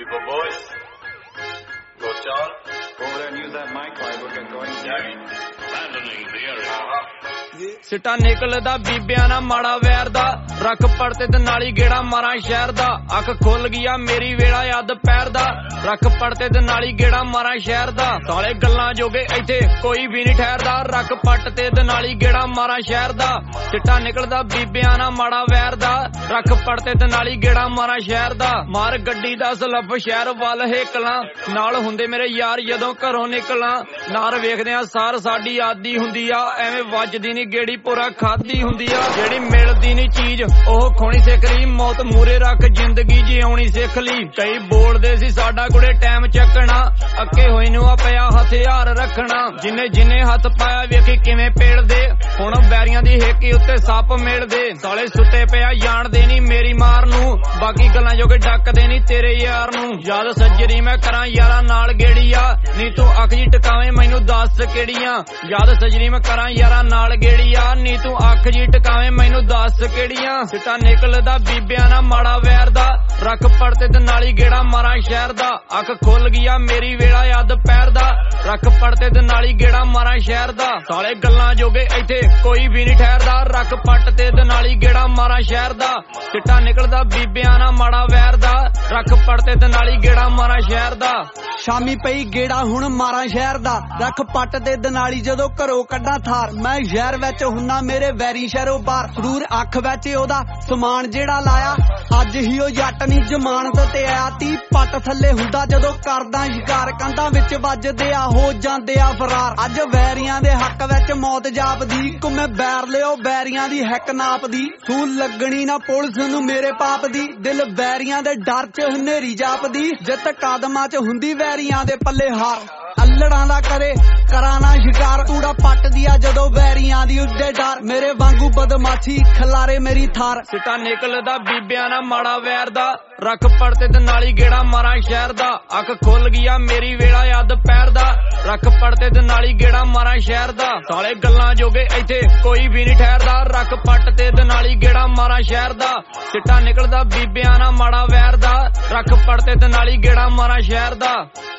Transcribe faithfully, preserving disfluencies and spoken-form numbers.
People, boys, go Sean. Go over there and use that mic while we're getting going. Yeah. Abandoning the area. Uh-huh. ਸਿੱਟਾ ਨਿਕਲਦਾ ਬੀਬਿਆਂ ਨਾ ਮਾੜਾ ਵੈਰ ਦਾ ਰੱਖ ਪੜਤੇ ਤੇ ਨਾਲੀ ਗੇੜਾ ਮਾਰਾਂ ਸ਼ਹਿਰ ਦਾ ਅੱਖ ਖੁੱਲ ਗਿਆ ਮੇਰੀ ਵੇਲਾ ਯਾਦ ਪੈਰ ਦਾ ਰੱਖ ਪੜਤੇ ਤੇ ਨਾਲੀ ਗੇੜਾ ਮਾਰਾਂ ਸ਼ਹਿਰ ਦਾ ਸਾਲੇ ਗੱਲਾਂ ਜੋਗੇ ਇੱਥੇ ਕੋਈ ਵੀ ਨਹੀਂ ਠਹਿਰਦਾ ਰੱਖ ਪੱਟ ਤੇ ਤੇ ਨਾਲੀ ਗੇੜਾ ਮਾਰਾਂ ਸ਼ਹਿਰ ਦਾ ਸਿੱਟਾ ਨਿਕਲਦਾ ਬੀਬਿਆਂ ਨਾ ਮਾੜਾ ਵੈਰ ਦਾ ਰੱਖ ਪੜਤੇ ਤੇ ਨਾਲੀ ਗੇੜਾ ਮਾਰਾਂ ਸ਼ਹਿਰ ਦਾ ਮਾਰ ਗੱਡੀ ਦਾ ਸਲੱਬ ਸ਼ਹਿਰ ਵੱਲ ਹੇਕਲਾਂ ਨਾਲ ਹੁੰਦੇ ਮੇਰੇ ਯਾਰ ਜਦੋਂ ਘਰੋਂ ਨਿਕਲਾਂ ਨਾਰ ਵੇਖਦਿਆਂ ਸਾਰ ਸਾਡੀ ਆਦੀ ਹੁੰਦੀ ਆ ਐਵੇਂ ਵੱਜਦੀ ਨੀ ਗੇੜੀ ਪੂਰਾ ਖਾਦੀ ਹੁੰਦੀ ਆ ਜਿਹੜੀ ਮਿਲਦੀ ਨੀ ਚੀਜ਼ ਉਹ ਖੋਣੀ ਸਿੱਖ ਲਈ ਮੌਤ ਮੂਰੇ ਰੱਖ ਜ਼ਿੰਦਗੀ ਜਿਉਣੀ ਸਿੱਖ ਲਈ ਕਈ ਬੋਲਦੇ ਸੀ ਸਾਡਾ ਕੁੜੇ ਟਾਈਮ ਚੱਕਣਾ ਅੱਕੇ ਹੋਏ ਨੂੰ ਆ ਪਿਆ ਹਥਿਆਰ ਰੱਖਣਾ ਜਿੰਨੇ ਜਿੰਨੇ ਹੱਥ ਪਾਇਆ ਵੇਖੀ ਕਿਵੇਂ ਪੇੜਦੇ ਹੁਣ ਬੈਰੀਆਂ ਦੀ ਹੇਕੀ ਉੱਤੇ ਸੱਪ ਮਿਲਦੇ ਸਾਲੇ ਸੁੱਤੇ ਪਿਆ ਜਾਣਦੇ ਨੀ ਮੇਰੀ ਮਾਰ ਨੂੰ ਬਾਕੀ ਗੱਲਾਂ ਜੋਗੇ ਡੱਕਦੇ ਨੀ ਤੇਰੇ ਯਾਰ ਨੂੰ ਯਾਦ ਸੱਜਰੀ ਮੈਂ ਕਰਾਂ ਯਾਰਾਂ ਨਾਲ ਗੇੜੀ ਆ ਨੀ ਤੂੰ ਅੱਖ ਜੀ ਟਿਕਾਵੇਂ ਮੈਨੂੰ ਦੱਸ ਕਿਹੜੀਆਂ ਯਾਦ ਸੱਜਰੀ ਮੈਂ ਕਰਾਂ ਯਾਰਾਂ ਨਾਲ ਗੇੜੀ ਆ ਨੀ ਤੂੰ ਅੱਖ ਜੀ ਟਿਕਾਵੇਂ ਮੈਨੂੰ ਦੱਸ ਕਿਹੜੀਆਂ ਸਿੱਟਾ ਨਿਕਲਦਾ ਬੀਬਿਆਂ ਨਾ ਮਾੜਾ ਵੈਰ ਦਾ ਰੱਖ ਪੜਤੇ ਤੇ ਨਾਲੀ ਗੇੜਾ ਮਾਰਾਂ ਸ਼ਹਿਰ ਦਾ ਅੱਖ ਖੁੱਲ ਗਿਆ ਮੇਰੀ ਵੇਲਾ ਯਾਦ ਪੈਰ ਦਾ ਰੱਖ ਪੜਤੇ ਤੇ ਨਾਲੀ ਗੇੜਾ ਮਾਰਾਂ ਸ਼ਹਿਰ ਦਾ ਸਾਲੇ ਗੱਲਾਂ ਜੋਗੇ ਇੱਥੇ ਕੋਈ ਵੀ ਨਹੀਂ ਠਹਿਰਦਾ ਰੱਖ ਪੱਟ ਤੇ ਤੇ ਨਾਲੀ ਗੇੜਾ ਮਾਰਾਂ ਸ਼ਹਿਰ ਦਾ ਸਿੱਟਾ ਨਿਕਲਦਾ ਬੀਬਿਆਂ ਨਾ ਮਾੜਾ ਵੈਰ ਦਾ ਰੱਖ ਪੜਤੇ ਤੇ ਨਾਲੀ ਗੇੜਾ ਮਾਰਾਂ ਸ਼ਹਿਰ ਦਾ ਸ਼ਾਮੀ ਪਈ ਗੇੜਾ ਹੁਣ ਮਾਰਾਂ ਸ਼ਹਿਰ ਦਾ ਰੱਖ ਪੱਟ ਤੇ ਦਨਾਲੀ ਜਦੋਂ ਘਰੋਂ ਕੱਢਾਂ ਥਾਰ ਮੈਂ ਸ਼ਹਿਰ ਵਿੱਚ ਹੁੰਨਾ ਮੇਰੇ ਵੈਰੀ ਸ਼ਹਿਰੋਂ ਬਾਹਰ ਸਰੂਰ ਅੱਖ ਵਿੱਚ ਉਹਦਾ ਸਮਾਨ ਜਿਹੜਾ ਲਾਇਆ ਅੱਜ ਹੀ ਉਹ ਜੱਟ ਨੀ ਜ਼ਮਾਨਤ ਤੇ ਆਇਆ ਤੀ ਪੱਟ ਥੱਲੇ ਹੁੰਦਾ ਜਦੋਂ ਕਰਦਾ ਸ਼ਿਕਾਰ ਕੰਧਾਂ ਵਿੱਚ ਵੱਜਦੇ ਆ ਹੋ ਜਾਂਦੇ ਆ ਫਰਾਰ ਅੱਜ ਵੈਰੀਆਂ ਦੇ ਹੱਕ ਵਿੱਚ ਮੌਤ ਜਾਪਦੀ ਕੁਮੇ ਬੈਰ ਲਿਓ ਵੈਰੀਆਂ ਦੀ ਹੈਕ ਨਾਪਦੀ ਸੂਲ ਲੱਗਣੀ ਨਾ ਪੁਲਿਸ ਨੂੰ ਮੇਰੇ ਪਾਪ ਦੀ ਦਿਲ ਵੈਰੀਆਂ ਦੇ ਡਰ ਚ ਹਨੇਰੀ ਜਾਪਦੀ ਜਿੱਤ ਕਦਮਾਂ ਚ ਹੁੰਦੀ ਵੈਰੀਆਂ ਦੇ ਪੱਲੇ ਹਾਰ ਅੱਲੜਾਂ ਦਾ ਕਰੇ ਕਰਾਂ ਨਾ ਸ਼ਿਕਾਰ ਤੂੜਾ ਪੱਟਦੀ ਆ ਜਦੋਂ ਵੈਰੀਆਂ ਦੀ ਉੱਡੇ ਡਰ ਮੇਰੇ ਵਾਂਗੂ ਬਦਮਾਸ਼ੀ ਖਲਾਰੇ ਮੇਰੀ ਥਾਰ ਸਿੱਟਾ ਨਿਕਲਦਾ ਬੀਬਿਆਂ ਨਾ ਮਾੜਾ ਵੈਰ ਦਾ ਰੱਖ ਪੜਤੇ ਤੇ ਨਾਲੀ ਗੇੜਾ ਮਾਰਾਂ ਸ਼ਹਿਰ ਦਾ ਅੱਖ ਖੁੱਲ ਗਿਆ ਮੇਰੀ ਵੇਲਾ ਯਾਦ ਪੈਰ ਦਾ ਰੱਖ ਪੜਤੇ ਤੇ ਨਾਲੀ ਗੇੜਾ ਮਾਰਾਂ ਸ਼ਹਿਰ ਦਾ ਸਾਲੇ ਗੱਲਾਂ ਜੋਗੇ ਇੱਥੇ ਕੋਈ ਵੀ ਨਹੀਂ ਠਹਿਰਦਾ ਰੱਖ ਪੱਟ ਤੇ ਤੇ ਨਾਲੀ ਗੇੜਾ ਮਾਰਾਂ ਸ਼ਹਿਰ ਦਾ ਸਿੱਟਾ ਨਿਕਲਦਾ ਬੀਬਿਆਂ ਨਾ ਮਾੜਾ ਵੈਰ ਦਾ ਰੱਖ ਪੜਤੇ ਤੇ ਨਾਲੀ ਗੇੜਾ ਮਾਰਾਂ ਸ਼ਹਿਰ ਦਾ